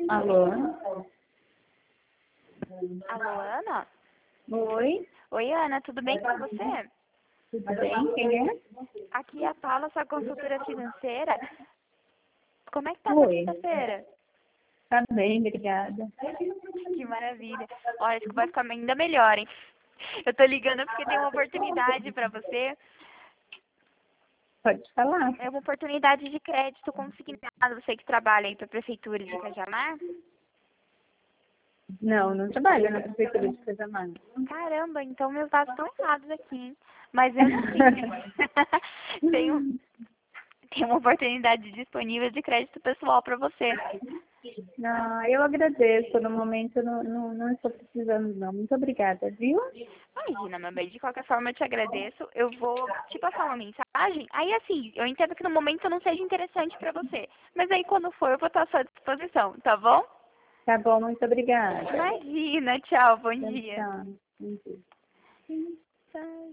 Alô? Alô, Ana? Oi? Oi, Ana, tudo bem com você? Tudo bem? Quem é? Aqui é a Paula, sua consultora financeira. Como é que tá essa Oi. quinta-feira? Tá bem, obrigada. Que maravilha. Olha, acho que vai ficar ainda melhor, hein? Eu tô ligando porque tem uma oportunidade pra você. Pode falar. É uma oportunidade de crédito consignado. Você que trabalha aí pra Prefeitura de Cajamar. Não, não trabalho na prefeitura de Casamar. Caramba, então meus dados estão errados aqui, hein? Mas mesmo assim, tem uma oportunidade disponível de crédito pessoal para você. Não, eu agradeço. No momento eu não estou precisando, não. Muito obrigada, viu? Imagina, meu bem, de qualquer forma eu te agradeço. Eu vou te passar uma mensagem. Aí, assim, eu entendo que no momento não seja interessante para você. Mas aí, quando for, eu vou estar à sua disposição, tá bom? Tá bom, muito obrigada. Imagina, tchau, bom Tchau, dia. tchau. Bom dia. Tchau.